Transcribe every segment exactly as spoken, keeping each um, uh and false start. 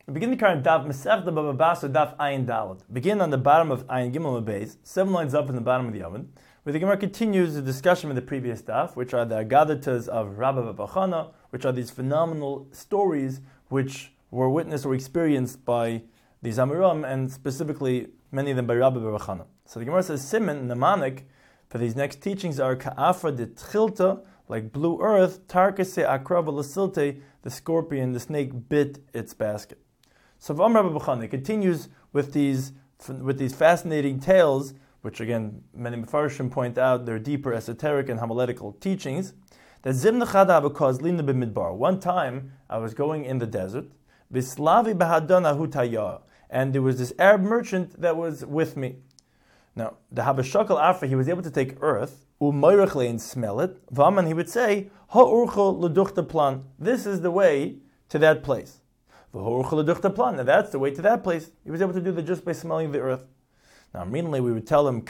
We begin the current daf Masechta Baba Basra daf Ayin Dalet. Begin on the bottom of Ayin Gimel Beis, seven lines up in the bottom of the oven, where the Gemara continues the discussion of the previous daf, which are the Agadatas of Rabba Baba Chana, which are these phenomenal stories which were witnessed or experienced by the Zamiram, and specifically many of them by Rabba Baba Chana. So the Gemara says, Siman, Namanik, for these next teachings are Ka'afra de Tchilta, like blue earth, Tarkase Akrava Lasilte, the scorpion, the snake bit its basket. So Vam Rabba B'chana continues with these with these fascinating tales, which again many Mefarshim point out they're deeper esoteric and homiletical teachings. That Zimna Chada Abakazlina b'Midbar. One time I was going in the desert, Bislavi Bahadana Hutaya, and there was this Arab merchant that was with me. Now the Habashakal Afra, he was able to take earth, u'moyrachle, and smell it. Vaman, he would say, Ha'urcho l'duchta plan. This is the way to that place. Now that's the way to that place. He was able to do that just by smelling the earth. Now immediately we would tell him,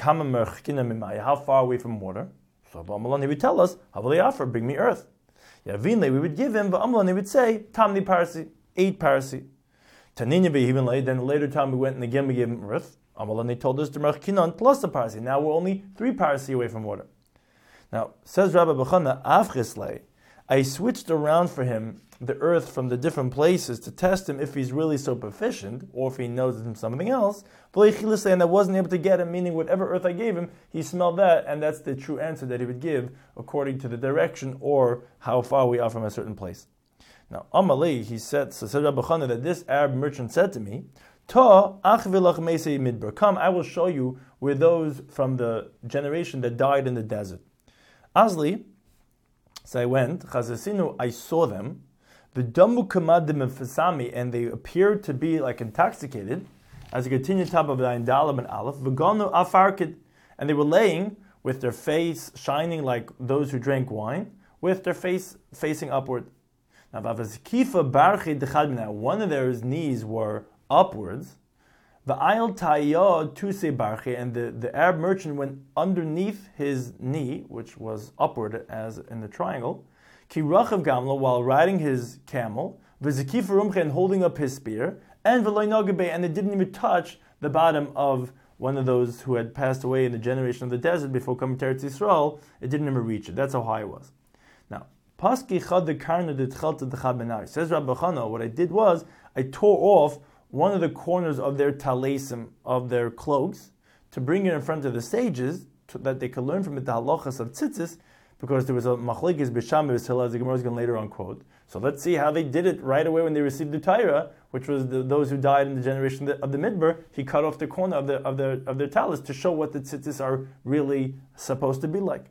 how far away from water? So he would tell us, bring me earth. Yavinle, we would give him, and he would say, Tamni parsi, eight parsi. Then later time we went and again we gave him earth. And they told us to merchinan plus a parsi. Now we're only three parsi away from water. Now, says Rabbi B'chana, Avchisle, I switched around for him the earth from the different places to test him if he's really so proficient, or if he knows him something else. And I wasn't able to get him, meaning whatever earth I gave him, he smelled that, and that's the true answer that he would give according to the direction or how far we are from a certain place. Now, Amalei, he said, so said Rabbi Chana, that this Arab merchant said to me, Ta achvilach meisei midbar. Come, I will show you where those from the generation that died in the desert. Asli, so I went, Chazasinu, I saw them, the damu kamadim of Fasami, and they appeared to be like intoxicated, as you continue top of the Dalam and Aleph, Vaganu afarkid, and they were laying with their face shining like those who drank wine, with their face facing upward. Now, one of their knees were upwards, the ayal tayyah tuse barche, and the, the Arab merchant went underneath his knee, which was upward as in the triangle, ki rachav gamla, while riding his camel, v'zekif rumche, and holding up his spear, and v'loy nagabe, and it didn't even touch the bottom of one of those who had passed away in the generation of the desert before coming to Eretz Yisrael. It didn't even reach it. That's how high it was. Now, paski chad the karna de tchalta de chad benari. Says Rabbi Chana, what I did was I tore off one of the corners of their talesim, of their cloaks, to bring it in front of the sages, to, that they could learn from it the halachas of tzitzis, because there was a machlekes b'sham b'shel, as the Gemara is going to later on quote. So let's see how they did it right away when they received the Torah, which was the, those who died in the generation of the Midbar. He cut off the corner of, the, of their of their talis to show what the tzitzis are really supposed to be like.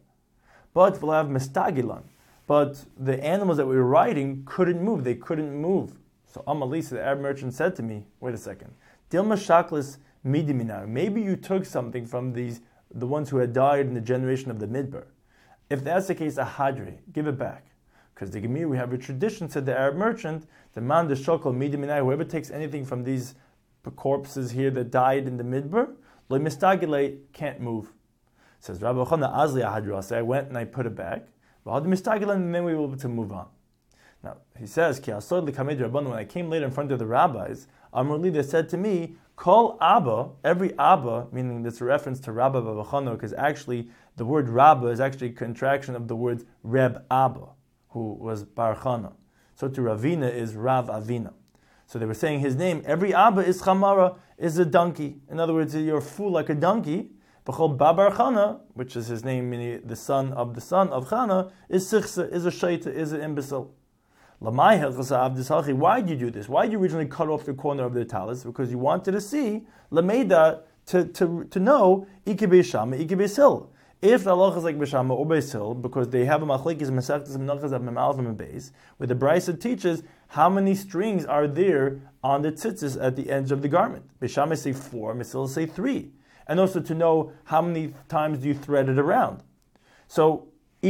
But we'll have mistagilan. But the animals that we were riding couldn't move. They couldn't move. So Amalisa, the Arab merchant, said to me, wait a second, Dilma Shaklis Midiminar, maybe you took something from these the ones who had died in the generation of the Midbar. If that's the case, a hadri, give it back. Because the Gemir, we have a tradition, said the Arab merchant, the man the shokol Midiminar, whoever takes anything from these corpses here that died in the Midbar, lo mistagile, can't move. Says Rabbi Chana Azli Ahadru, I went and I put it back, and then we were able to move on. Now, he says, Ki asod l'kamed Rabbanon, when I came later in front of the rabbis, Amruli, they said to me, Kol Abba, every Abba, meaning this a reference to Rabba Baba Chana, because actually the word Rabba is actually a contraction of the word Reb Abba, who was Bar Chana. So to Ravina is Rav Avina. So they were saying his name, every Abba is Chamara, is a donkey. In other words, you're a fool like a donkey. B'chol Babar Chana, which is his name, meaning the son of the son of Chana, is Sichsa, is a shaita, is an imbecile. Why did you do this? Why did you originally cut off the corner of the talis? Because you wanted to see Lameda to, to, to know Ike Beishama, Ike Beisil. If the Allah is like Beishama or Beisil, because they have a machlekes mesachtes menachas of memalv and beis, where the Brisa teaches how many strings are there on the tzitzis at the edge of the garment. Beishama say four, Beisil say three, and also to know how many times do you thread it around. So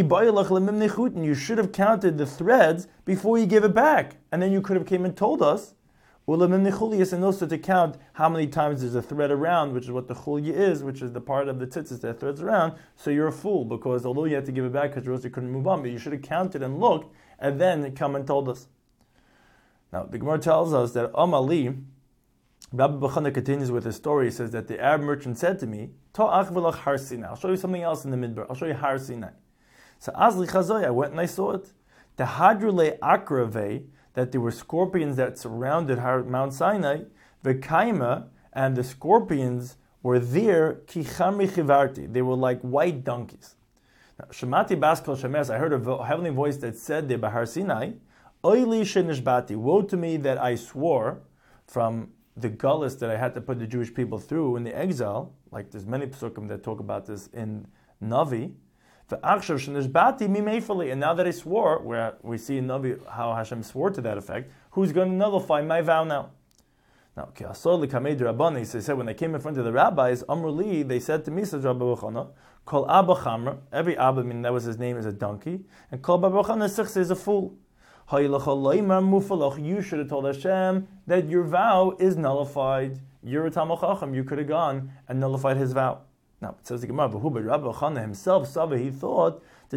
you should have counted the threads before you give it back, and then you could have came and told us, and also to count how many times there's a thread around, which is what the chulya is, which is the part of the tzitzis that threads around. So you're a fool, because although you had to give it back because you couldn't move on, but you should have counted and looked, and then come and told us. Now, the Gemara tells us that Amali, Rabbi Bechana continues with his story. He says that the Arab merchant said to me, Ta'ach v'lach Har Sinai. I'll show you something else in the Midbar. I'll show you Har Sinai. So Azli Chazoy, I went and I saw it. The Hadrule Akrave, that there were scorpions that surrounded Mount Sinai, the Kaima, and the scorpions were there, ki chamri chivarti. They were like white donkeys. Now, Shemati Baskal Shemes, I heard a heavenly voice that said there by Har Sinai, Oili shenishbati, woe to me that I swore from the gullus that I had to put the Jewish people through in the exile, like there's many psukim that talk about this in Navi, and now that I swore, where we see in Navi how Hashem swore to that effect, who's going to nullify my vow now? Now, he said, when I came in front of the rabbis, Amruli, they said to me, says Rabbi Bechana, Kol Abba Chamra, every Abba, meaning that was his name, is a donkey, and Kol Abba Bechana is a fool. You should have told Hashem that your vow is nullified. You're a Talmid Chacham, you could have gone and nullified his vow. Now, it says the Gemara, but Rabbi Bechana himself, Saba, he thought, the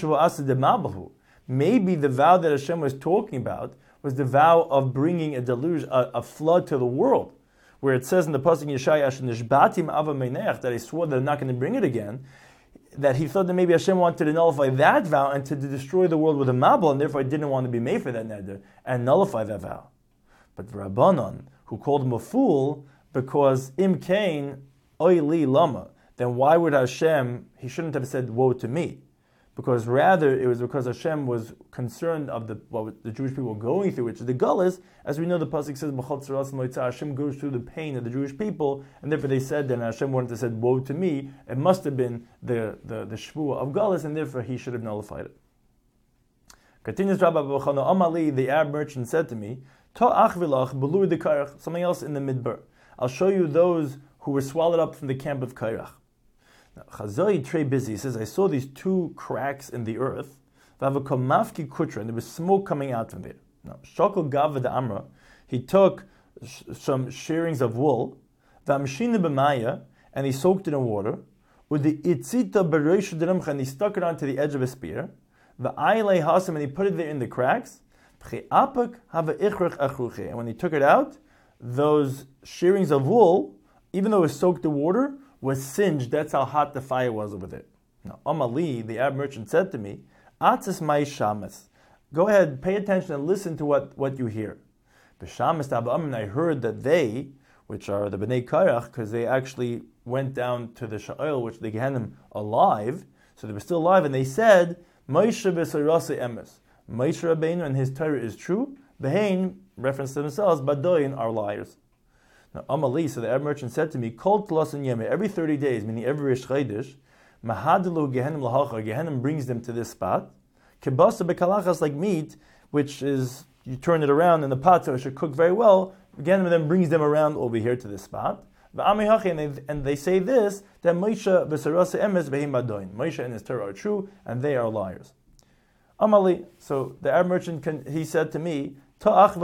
maybe the vow that Hashem was talking about was the vow of bringing a deluge, a, a flood to the world, where it says in the pasuk Yeshaya that he swore that they're not going to bring it again. That he thought that maybe Hashem wanted to nullify that vow and to, to destroy the world with a mabul, and therefore didn't want to be made for that neder and nullify that vow. But Rabbanon, who called him a fool, because im kain oili lama, then why would Hashem? He shouldn't have said woe to me. Because rather, it was because Hashem was concerned of the what the Jewish people were going through, which is the gullus. As we know, the pasuk says, Hashem goes through the pain of the Jewish people, and therefore they said, then Hashem wanted to say, woe to me. It must have been the, the, the shvuah of gullus, and therefore he should have nullified it. Continues Rabbi Bechana, Amali, the Arab merchant, said to me, Ta'ach v'lach belur de Kairach, something else in the midbar. I'll show you those who were swallowed up from the camp of Kairach. Now, Chazai Trey Busy says, I saw these two cracks in the earth, and there was smoke coming out from there. Now, Shokol Gava de Amra, he took sh- some shearings of wool, Vamshina b'maya, and he soaked it in water, with the itzita bereishu deremcha, and he stuck it onto the edge of a spear, the aile hasam, and he put it there in the cracks, and when he took it out, those shearings of wool, even though it was soaked in water, was singed. That's how hot the fire was over there. Now, Amali, the Arab merchant, said to me, Atzis mai shamas. Go ahead, pay attention and listen to what, what you hear. B'shamas ta'ba'am, and I heard that they, which are the Bnei Kairach, because they actually went down to the Sha'il, which the Gehenim, alive, so they were still alive, and they said, Moshe b'sayrase emes. Moshe Rabbeinu and his Torah is true. Behain, reference to themselves, Badoyin are liars. Now, Amali, so the Arab merchant said to me, Kol Tlasan Yemeh, every thirty days, meaning every Rish Chodesh, Mahadalu Gehenim Lahacha, Gehenim brings them to this spot. Kibasa bekalachas, like meat, which is, you turn it around in the pot so it should cook very well. Gehenim then brings them around over here to this spot. And they, and they say this, that Moshe b'sarasa emes behem badoin. Moshe and his Torah are true, and they are liars. Amali, so the Arab merchant, can, he said to me, Come, I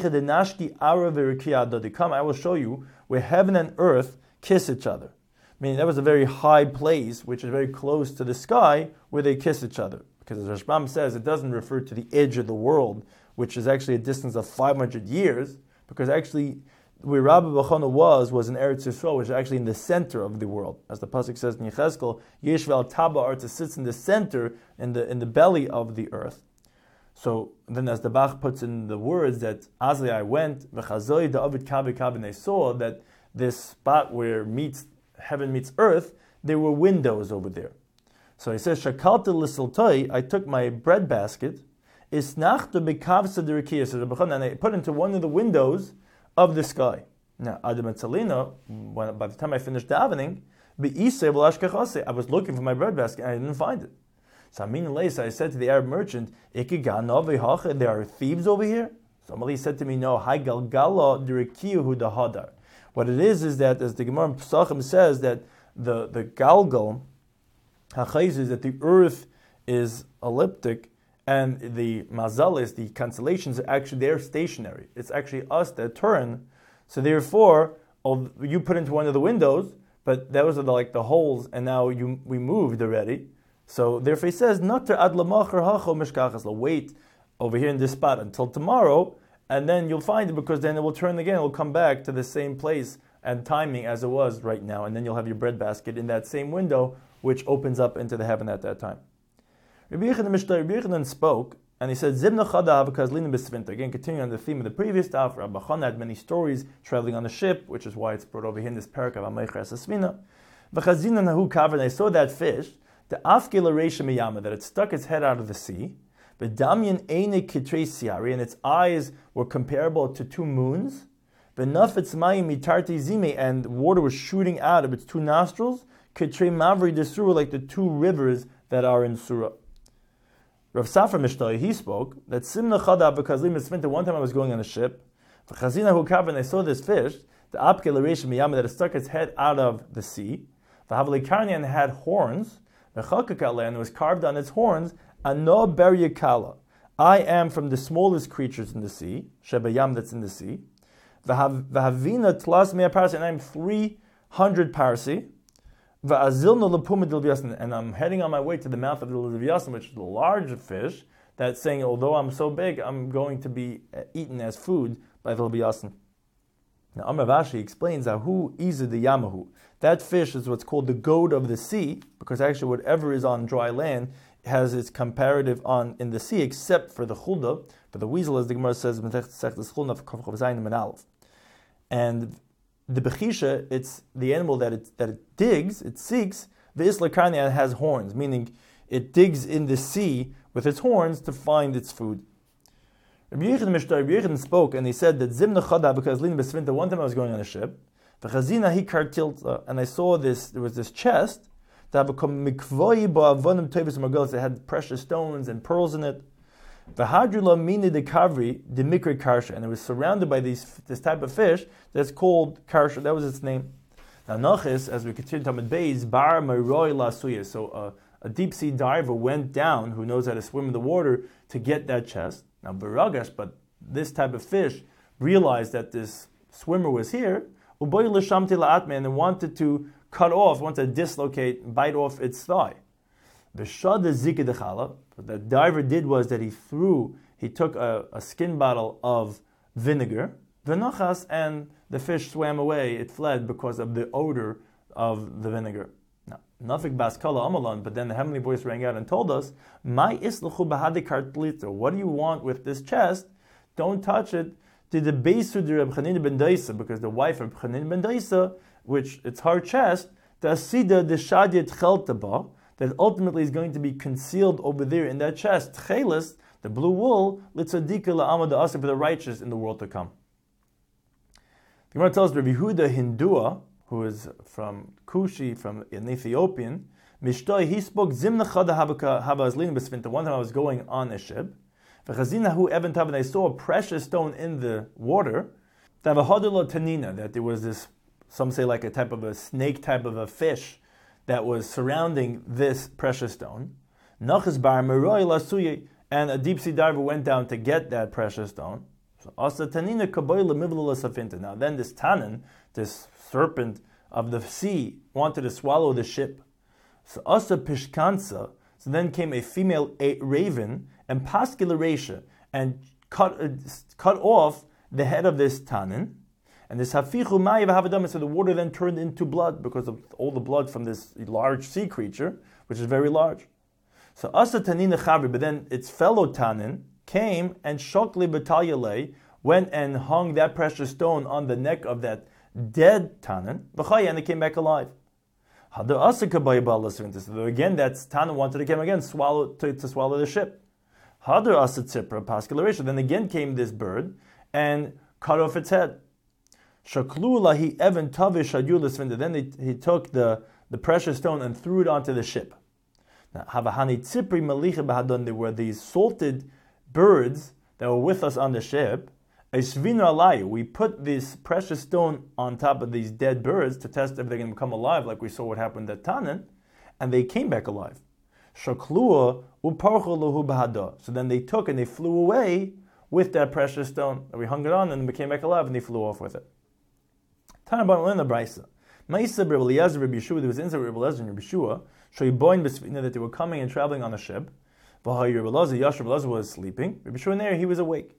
will show you where heaven and earth kiss each other. Meaning that was a very high place, which is very close to the sky, where they kiss each other. Because as Rashbam says, it doesn't refer to the edge of the world, which is actually a distance of five hundred years, because actually where Rabbi Bechana was, was in Eretz Yisrael, which is actually in the center of the world. As the pasuk says in Yechezkel, Yeshvel Taba Arta sits in the center, in the in the belly of the earth. So then, as the Bach puts in the words that Azli I went, v'chazoi da'avid kavi kavi, and I saw that this spot where meets heaven meets earth, there were windows over there. So he says, Shakalta l'siltoi, I took my bread basket, isnachta b'kavsa d'rikiya, and I put into one of the windows of the sky. Now, Adam and Salina, when, by the time I finished davening, I was looking for my bread basket and I didn't find it. So I said to the Arab merchant, there are thieves over here? So Amali said to me, no, what it is is that, as the Gemara in Pesachim says, that the, the galgal, is that the earth is elliptic, and the mazalis, the constellations, are actually, they're stationary. It's actually us that turn. So therefore, you put into one of the windows, but those are the, like the holes, and now you we moved already. So therefore he says, wait over here in this spot until tomorrow, and then you'll find it, because then it will turn again, it will come back to the same place and timing as it was right now, and then you'll have your breadbasket in that same window, which opens up into the heaven at that time. Rabbi Yochanan spoke, and he said, Zimna chada havakazlina b'svinta. Again, continuing on the theme of the previous daf, Rabbi Chana had many stories traveling on the ship, which is why it's brought over here in this parak of Amaycher Asasvina. V'chazina nahu kaver, and I saw that fish, the afkela reisha miyama, that it stuck its head out of the sea, v'damyan eine kitrei siari, and its eyes were comparable to two moons, v'nafetz mayim mitarti zime, and water was shooting out of its two nostrils, kitrei mavri desura, like the two rivers that are in Surah. Rav Safra Mishtari, he spoke that Simna Chada B'Kazlim Esvinta. One time I was going on a ship, V'Chazina Hukav, and I saw this fish, the Apke L'Reish Miyama, that had stuck its head out of the sea. V'Havli Karnian had horns, V'Chakakale, and it was carved on its horns, Ano Ber Yekala. I am from the smallest creatures in the sea, Shebayam, that's in the sea. V'Havina Tlas Mea Parsi, and I am three hundred parsi. And I'm heading on my way to the mouth of the Leviathan, which is the large fish, that's saying, although I'm so big, I'm going to be eaten as food by the Leviathan. Now, Amar Vashi explains that who is the Yamahu. That fish is what's called the goat of the sea, because actually whatever is on dry land has its comparative on in the sea, except for the Chulda, for the weasel, as the Gemara says, and the bechisha, it's the animal that it that it digs, it seeks. The islakania has horns, meaning it digs in the sea with its horns to find its food. Rabbi Yochanan spoke, and he said that Zimna Chada because Lin Besvinta. One time I was going on a ship, v'chazina hi kartilta, and I saw this. There was this chest that become mikvoi ba'avonim tevis margolis. It had precious stones and pearls in it. V'hadrula mini de kavri de mikri karsha, and it was surrounded by these this type of fish that's called karsha. That was its name. Now Nachis, as we continue to Talmud Beis, bar maroi lasuya. So uh, a deep sea diver went down, who knows how to swim in the water, to get that chest. Now baragash, but this type of fish realized that this swimmer was here, uboy l'shamti la'atme, and wanted to cut off, wanted to dislocate, bite off its thigh. B'shad zika dechala. What the diver did was that he threw, he took a, a skin bottle of vinegar, v'nachas, and the fish swam away. It fled because of the odor of the vinegar. Now, nafik baskala amalan. But then the heavenly voice rang out and told us, "My isluchu bahadi kartlita. What do you want with this chest? Don't touch it." To the beisu de Reb Chanina ben Daisa, because the wife of Chanina ben Daisa, which it's her chest, the asida de shadyet cheltaba, that ultimately is going to be concealed over there in that chest. Tchelis, the blue wool, litzadika la'amad asa, for the righteous in the world to come. The Gemara tells Rabbi Yehuda Hindua, who is from Kushi, from an Ethiopian, Mishtoi, he spoke Zimna Chada Haba Azlin Besvinta. One time I was going on a ship, V'chazinahu Evan Tav, and I saw a precious stone in the water, Tavahadula Tanina, that there was this, some say like a type of a snake type of a fish that was surrounding this precious stone. Nachas bar meroi lasuye, and a deep sea diver went down to get that precious stone. So asa tanina kaboy lemivla safinta. Now then, this tanin, this serpent of the sea, wanted to swallow the ship. So asa pishkansa. So then came a female a raven and paskilaresha and cut uh, cut off the head of this tanin. And this hafichu ma'iv havadam, so the water then turned into blood because of all the blood from this large sea creature, which is very large. So asa tanina chavri, but then its fellow tanin came and shokli batalyale, went and hung that precious stone on the neck of that dead tanin, v'chaya, and it came back alive. Hadar asa kabayah ba'alasvinta, so again that tanin wanted to come again, swallow to, to swallow the ship. Hadar asa tzipra paskilaresha, then again came this bird and cut off its head. Shaklula he even tavish shadul. Then he, he took the, the precious stone and threw it onto the ship. Now, havahani tzipri malicha bahadon. There were these salted birds that were with us on the ship. Esvinu alayu. We put this precious stone on top of these dead birds to test if they're going to become alive, like we saw what happened at Tanan, and they came back alive. Shaklua uparchu lahu bahada. So then they took and they flew away with that precious stone. And we hung it on and it became back alive, and they flew off with it. Tanaban in the Brisa. Ma'isa Rabbi Eliezer, Rabbi Yeshua, there was inside Rabbi Eliezer and Rabbi Yeshua, Shoyboin Besvina, that they were coming and traveling on a ship. V'hay Rabbi Eliezer, Yash Rabbi Eliezer was sleeping. Rabbi Yeshua there, he was awake.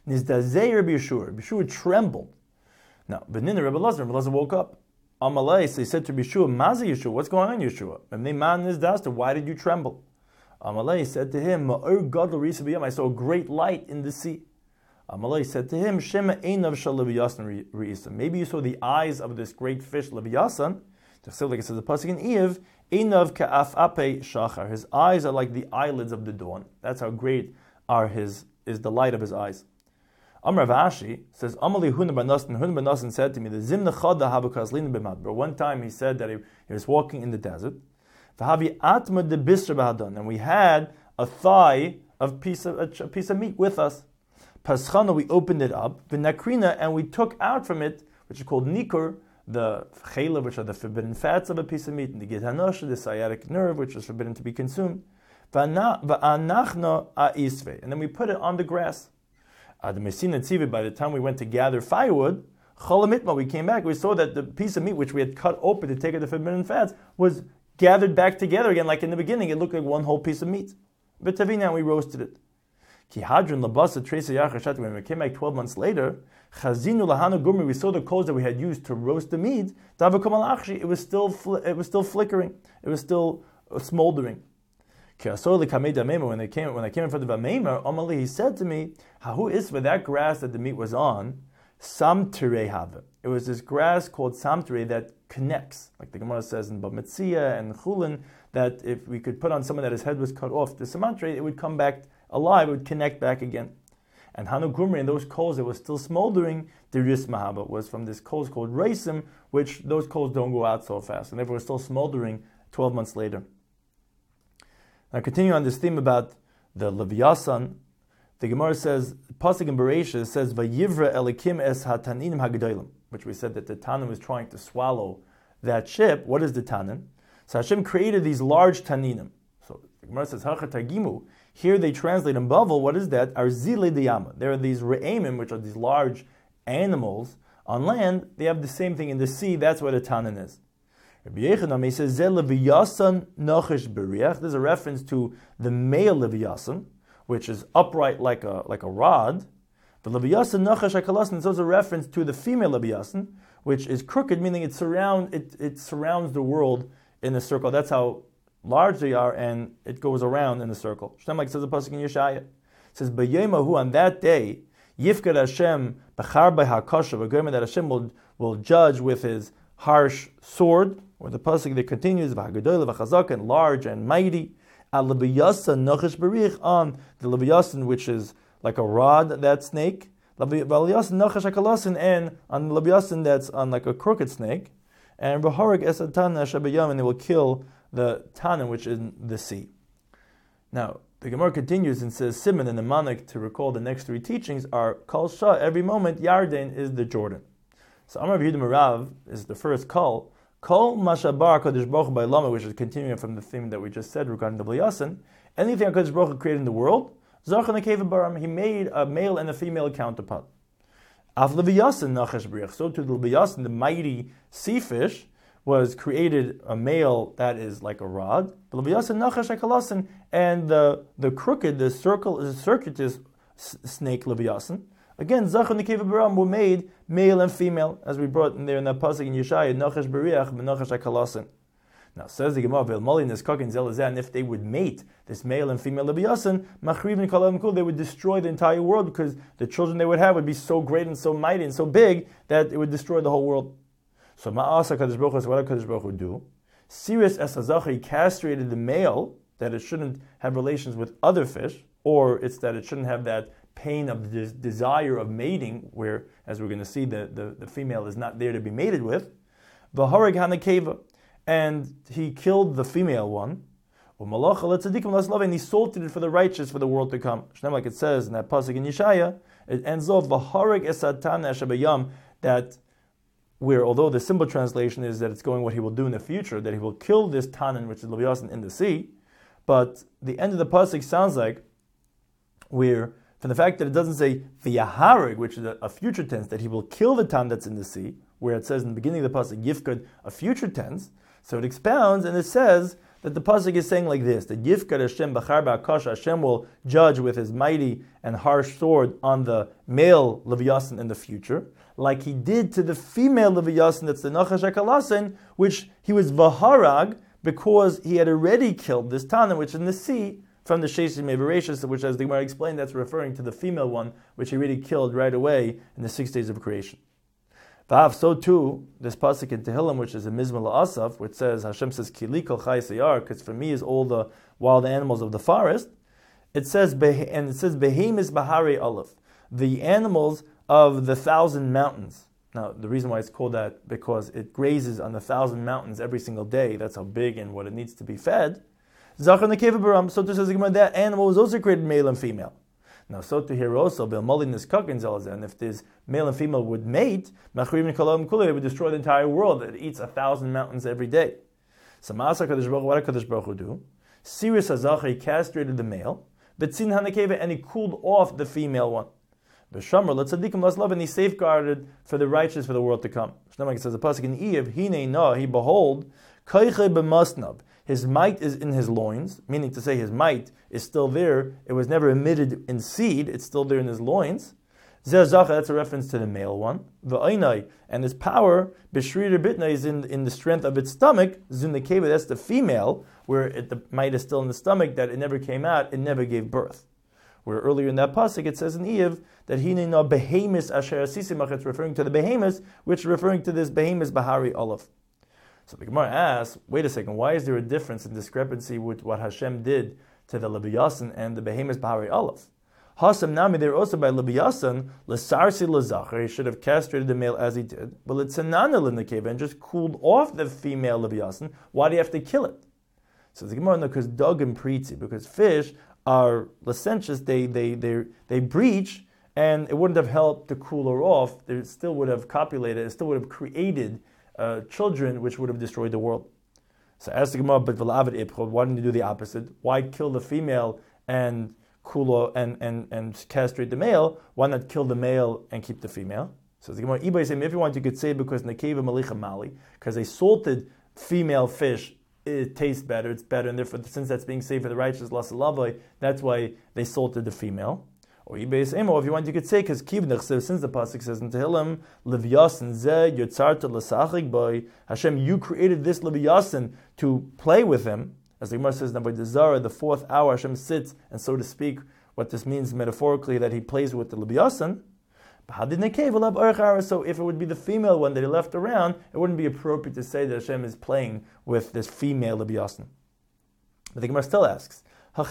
Nizdazei Rabbi Yeshua. Rabbi Yeshua trembled. Now, Benina Rabbi Lazar, Rabbi Lazar woke up. Amalei, so he said to Yeshua, Mazi Yeshua, what's going on, Yeshua? Why did you tremble? Amalei said to him, I saw a great light in the sea. Amalei said to him, Shema Einav Shal Leviyasan Reisa. Maybe you saw the eyes of this great fish, Leviyasan. Like it says the pasuk in Eiv, Einav Ka'af Ape Shachar. His eyes are like the eyelids of the dawn. That's how great are his is the light of his eyes. Amar Vashi says, Amali Huna Banasan, Huna Banasan said to me, the Zimna Chada Habakaslina B'madbar. One time he said that he, he was walking in the desert. V'havi Atma de Bisra B'hadan. And we had a thigh of piece of, a, a piece of meat with us. Paschana, we opened it up. V'nakrina, and we took out from it, which is called Nikur, the chela, which are the forbidden fats of a piece of meat, and the gitanosh, the sciatic nerve, which is forbidden to be consumed. V'anachna a'isve. And then we put it on the grass. By the time we went to gather firewood, we came back, we saw that the piece of meat which we had cut open to take out the forbidden fats was gathered back together again, like in the beginning. It looked like one whole piece of meat. But Tavina, we roasted it. When we came back twelve months later, we saw the coals that we had used to roast the meat. It was still fl- it was still flickering. It was still smoldering. When I came when I came in front of Ameimer, Omali, he said to me, "Who is for that grass that the meat was on? Samtere have. It was this grass called samtere that connects, like the Gemara says in Bab Metzia and Chulin, that if we could put on someone that his head was cut off, the samatre, it would come back alive, it would connect back again. And Hanu Gumri, and those coals that were still smoldering, the Ris Mahaba was from this coals called Reisim, which those coals don't go out so fast, and therefore were still smoldering twelve months later. Now, continue on this theme about the Leviyasan. The Gemara says, Pasuk in Bereishis says, "Vayivra Elikim es hataninim hagdolim," which we said that the Tanin was trying to swallow that ship. What is the Tanin? So Hashem created these large Taninim. So the Gemara says, "Hacha tagimu." Here they translate in Bavel. What is that? Arzile diyama. There are these re'emim, which are these large animals on land. They have the same thing in the sea. That's what a Tanin is. Rabbi Yechonam says, "Zel Leviyasan nachish beriach." There's a reference to the male Leviyasan, which is upright like a like a rod. The Leviyasan nachash hakalasan is also a reference to the female Leviyasan, which is crooked, meaning it surround it it surrounds the world in a circle. That's how large they are, and it goes around in a circle. Shem, like says the pasuk in Yeshaya, it says, "B'yemahu," on that day, Yifkad Hashem b'char b'hakashav, a government that Hashem will will judge with his harsh sword. Or the pasuk that continues, "V'hagadol v'chazak," and large and mighty. Al leviyasan nachish berich, on the leviyasan, which is like a rod, that snake. Leviyasan nachish hakalasan, and on the leviyasan that's on like a crooked snake. And v'harag esatan shabayam, and they will kill the tanin, which is in the sea. Now the Gemara continues and says, Simon and the Manik, to recall the next three teachings, are Kol Shah. Every moment, Yarden is the Jordan. So Amar Yehuda Marav is the first Kol. Kol Mashabar Kodesh Baruch Hu by Lama, which is continuing from the theme that we just said regarding the B'liyasan. Anything HaKadosh Baruch Hu created in the world, Zachan HaKeva Baram, he made a male and a female counterpart. Af Leviyasan Nachesh B'riach, so to the Leviyasan, the mighty sea fish, was created a male that is like a rod. Leviyasan Nachesh HaKalasan, and the the crooked, the circle, the circuitous snake Leviyasan. Again, Zachan and Nekeva Baram were made male and female, as we brought in there in that pasuk in Yeshaya, Nachash Beriach, Menachash HaKalasan. Now, says the Gemara, Velmali Neskakin Zelazan, if they would mate this male and female Leviyasan, Machriv and Kalam Kul, they would destroy the entire world, because the children they would have would be so great and so mighty and so big that it would destroy the whole world. So Ma'asa Kadosh Baruch Hu, so what did Kadosh Baruch Hu do? Sirius Esazach, he castrated the male, that it shouldn't have relations with other fish, or it's that it shouldn't have that pain of the desire of mating, where, as we're going to see, the, the, the female is not there to be mated with. V'hareg hanakeva, and he killed the female one. And he salted it for the righteous for the world to come. Like it says in that pasuk in Yeshaya, it ends off v'hareg esatan eshabayam, that where, although the simple translation is that it's going what he will do in the future, that he will kill this tanin, which is Leviyasan, in the sea, but the end of the pasuk sounds like where, from the fact that it doesn't say v'yaharig, which is a, a future tense, that he will kill the tan that's in the sea, where it says in the beginning of the pasuk yifkad, a future tense, so it expounds and it says that the pasuk is saying like this: that Yifkad Hashem Bachar Ba'akash, Hashem will judge with his mighty and harsh sword on the male Leviathan in the future, like he did to the female Leviathan, that's the Nachash HaKalasen, which he was Vaharag because he had already killed this Tana, which is in the sea, from the Sheshim Mevarashis, which, as the Gemara explained, that's referring to the female one, which he already killed right away in the six days of creation. Vav, so too, this pasuk in Tehillim, which is a Mizmor Asaf, which says, Hashem says, Kili kol chai sayar, because for me is all the wild animals of the forest. It says, and it says, Behemis Bahari Aleph, the animals of the thousand mountains. Now, the reason why it's called that, because it grazes on the thousand mountains every single day. That's how big and what it needs to be fed. Zachar Nekeva Baram, so to says that animal was also created male and female. Now, so to hear also, and if this male and female would mate, they would destroy the entire world. It eats a thousand mountains every day. So, what did Kadosh Baruch Hu do? Sirius HaZachar, he castrated the male, but Sin HaNekeva, and he cooled off the female one. B'shamar l'tzadikim l'slav, and he safeguarded for the righteous for the world to come. It says the pasuk in Eiv, Hine na, he behold, kaiche b'masnab, his might is in his loins, meaning to say his might is still there. It was never emitted in seed; it's still there in his loins. Zeh zacha, that's a reference to the male one. V'ainai, and his power b'shrir bitna is in in the strength of its stomach. Zunekeva, that's the female, where it, the might is still in the stomach, that it never came out, it never gave birth. Where earlier in that pasuk it says in Eiv that Hinena Behemis Asher Asisimach, it's referring to the Behemis, which is referring to this Behemis Bahari Aleph. So the Gemara asks, wait a second, why is there a difference in discrepancy with what Hashem did to the Leviathan and the Behemis Bahari Aleph? Hasam Nami, they're also by Leviathan, Lesarsi Lazachar, he should have castrated the male as he did, but Litsanana in the cave and just cooled off the female Leviathan. Why do you have to kill it? So the Gemara, no, because dog and pritzi, because fish are licentious, they they they they breach, and it wouldn't have helped to cool her off. They still would have copulated, it still would have created uh, children, which would have destroyed the world. So ask the Gemara, but why didn't you do the opposite? Why kill the female and cool and and and castrate the male? Why not kill the male and keep the female? So the Gemara, if you want, you could say because nekeva malicha mali, because a salted female fish, it tastes better, it's better, and therefore, since that's being saved for the righteous, lasalavai, that's why they salted the female. Or Ibeis Emo, if you want, you could say, because Kivnach says, since the pasuk says in Tehillim, Leviathan zeh yotzarta l'sachik boy, Hashem, you created this Leviathan to play with him. As the Gemara says, by the Zara, the fourth hour, Hashem sits, and so to speak, what this means metaphorically, that he plays with the Leviathan. So if it would be the female one that he left around, it wouldn't be appropriate to say that Hashem is playing with this female Leviathan. But the Gemara still asks,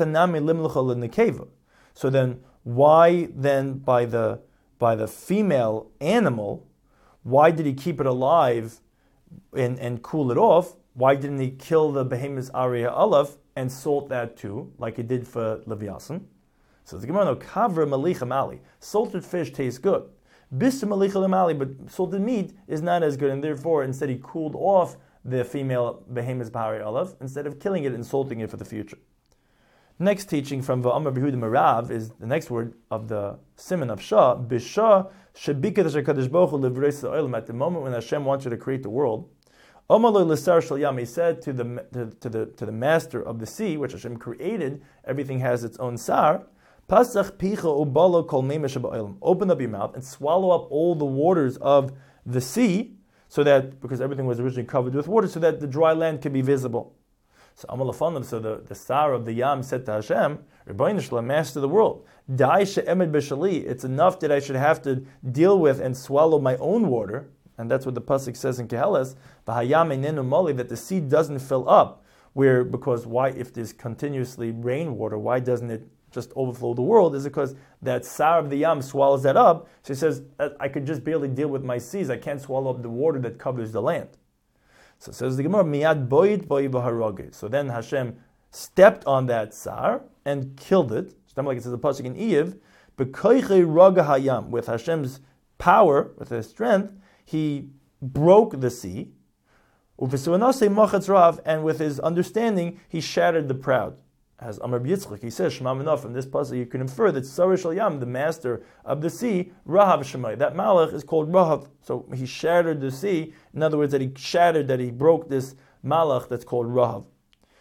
so then why then by the by the female animal, why did he keep it alive and, and cool it off? Why didn't he kill the Behemis Aria Aleph and salt that too, like he did for Leviathan? So the Gemara, no, kavra malicha mali. Salted fish tastes good. Bisr malicha mali, but salted meat is not as good, and therefore, instead he cooled off the female Behemis Bahari Aleph instead of killing it and salting it for the future. Next teaching from Va'amar Behuda Marav is the next word of the Siman of Shah. Bishah shebikadosh HaKadosh Baruch Hu livreis ha'olam. At the moment when Hashem wanted to create the world, Omaloi l'sar shel yam, he said to the to, to the to the master of the sea, which Hashem created, everything has its own sar. Pasach picha ubalo kol meimesh ba'olam. Open up your mouth and swallow up all the waters of the sea, so that, because everything was originally covered with water, so that the dry land can be visible. So Amal Afanim, so the, the Sar of the Yam said to Hashem, Rebbeinu Shalom, master of the world, Dai she'emed b'shali, it's enough that I should have to deal with and swallow my own water, and that's what the pasuk says in Keheles, V'hayam einenu mali, that the sea doesn't fill up, where, because why, if there's continuously rainwater, why doesn't it just overflow the world? Is because that Sar of the Yam swallows that up. So he says, I could just barely deal with my seas, I can't swallow up the water that covers the land. So it says the Gemara, Miyad boid boi b'harage. So then Hashem stepped on that Sar and killed it. So like it says the pasuk in Eiv, B'koichei raga hayam, with Hashem's power, with his strength, he broke the sea. Uv'suanasei machatz rav, and with his understanding, he shattered the proud. As Amar Yitzchak, he says, Shema Menah, from this pasuk you can infer that Sarish al Yam, the master of the sea, Rahav Shemai, that Malach is called Rahav. So he shattered the sea. In other words, that he shattered, that he broke this Malach that's called Rahav.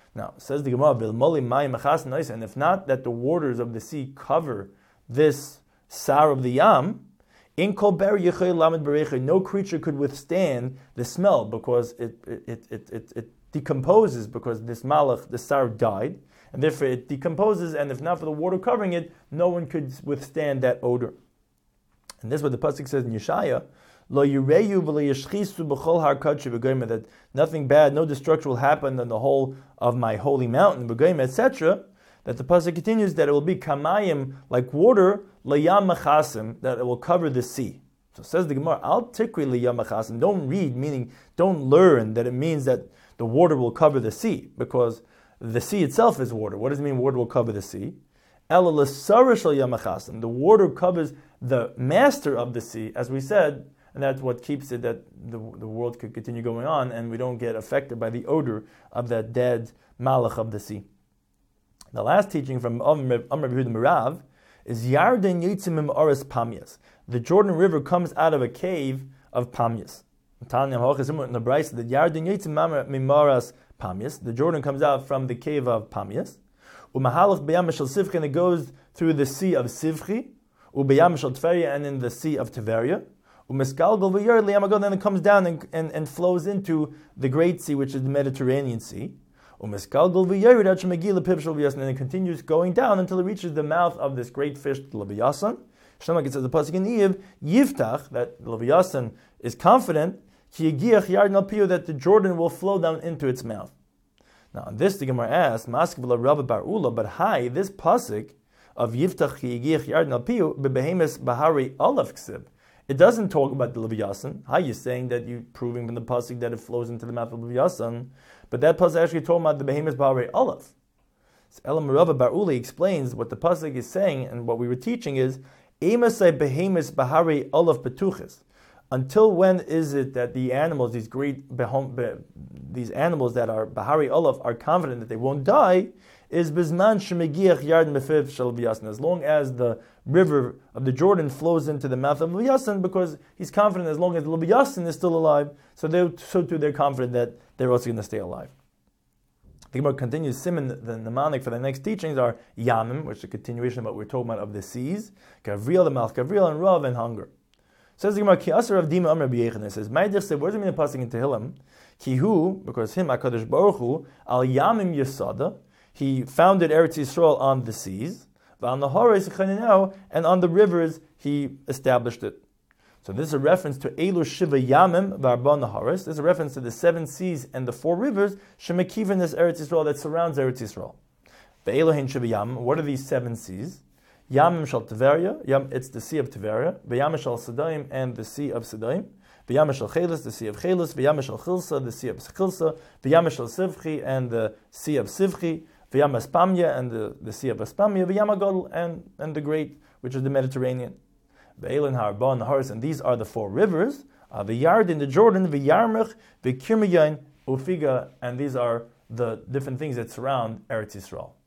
Now, says the Gemara, and if not that the waters of the sea cover this sar of the yam, in kol ber yechei lamed berecha, no creature could withstand the smell because it it it it, it decomposes because this malach, the sar, died, and therefore it decomposes. And if not for the water covering it, no one could withstand that odor. And this is what the pasuk says in Yeshaya. Lo yureyu v'lo yeshchisu b'chol har kadshu v'goyim, that nothing bad, no destruction will happen on the whole of my holy mountain, v'goyim, et cetera. That the pasuk continues that it will be kamayim, like water, layam machasim, that it will cover the sea. So says the Gemara, al tikri layam machasim. Don't read, meaning don't learn that it means that the water will cover the sea, because the sea itself is water. What does it mean water will cover the sea? El l'sarish layam machasim. The water covers the master of the sea, as we said. And that's what keeps it that the, the world could continue going on and we don't get affected by the odor of that dead malach of the sea. The last teaching from Amr Yehuda Merav is Yarden Yitzim Oris Pamias. The Jordan River comes out of a cave of Pamias. In the Brisa, the Yarden Yitzim Mimaras Pamias. The Jordan comes out from the cave of Pamias. Umahalach b'yam shel Sivchi, and it goes through the sea of Sivchi. Ubeyam shel Tveria, and in the sea of Tiberia. Then it comes down and, and, and flows into the Great Sea, which is the Mediterranean Sea. And then it continues going down until it reaches the mouth of this great fish, the Leviathan. Shlomo says the pasuk in Iyov, Yiftach, that the Leviathan is confident, that the Jordan will flow down into its mouth. Now, on this the Gemara asks, but hi, this pasuk of Yiftach Yigiach Yarden al Piyu bebehemes bahari olav ksib. It doesn't talk about the Leviathan. How are you saying that you're proving from the pasuk that it flows into the mouth of the Leviathan? But that pasuk actually talking about the behemoth Bahari Olav. So Elam Rava Bar Uli explains what the pasuk is saying, and what we were teaching is Emasai behemoth Bahari Olav Betuches. Until when is it that the animals, these great behom, be, these animals that are Bahari Olav, are confident that they won't die? Is Bizman Shemegiach Yarden Mefiv Shel Leviathan, as long as the river of the Jordan flows into the mouth of Leviathan, because he's confident as long as Leviathan is still alive, so they so too they're confident that they're also going to stay alive. The Gemara continues, Simon, the mnemonic for the next teachings are Yamim, which is a continuation of what we're talking about of the seas, Gavriel, the Malch Gavriel, and Rav, and hunger. Says the Gemara, Ki Asar Rav Dima Amr B'Yechon. It says, Ma'idich said, what does it mean in passing in Tehillim? Ki hu, because him, HaKadosh Baruch Hu, Al Yamim Yesada, he founded Eretz Yisrael on the seas, and on the rivers he established it. So this is a reference to Elu Shiva Yamim V'Arba Naharis. This is a reference to the seven seas and the four rivers Shemekivin, this Eretz Yisrael that surrounds Eretz Yisrael. Ve'Elohein Shiva Yamim. What are these seven seas? Yamim Shal Tiberia. Yam, it's the sea of Tiberia. Ve'Yam Shal Sedaim, and the sea of Sedaim. Ve'Yam Shal Chelis, the sea of Chelis. Ve'Yam Shal Chilsa, the sea of Chilsa. Ve'Yam Shal Sivchi, and the sea of Sivchi. V'yam Aspamya, and the, the sea of Aspamya, v'yam Agadol, and, and the great, which is the Mediterranean. Ve'elin ha'arba and ha'aris, and these are the four rivers, uh, the Yard in the Jordan, v'yarmech, v'kirmiyain, ufiga, and these are the different things that surround Eretz Yisrael.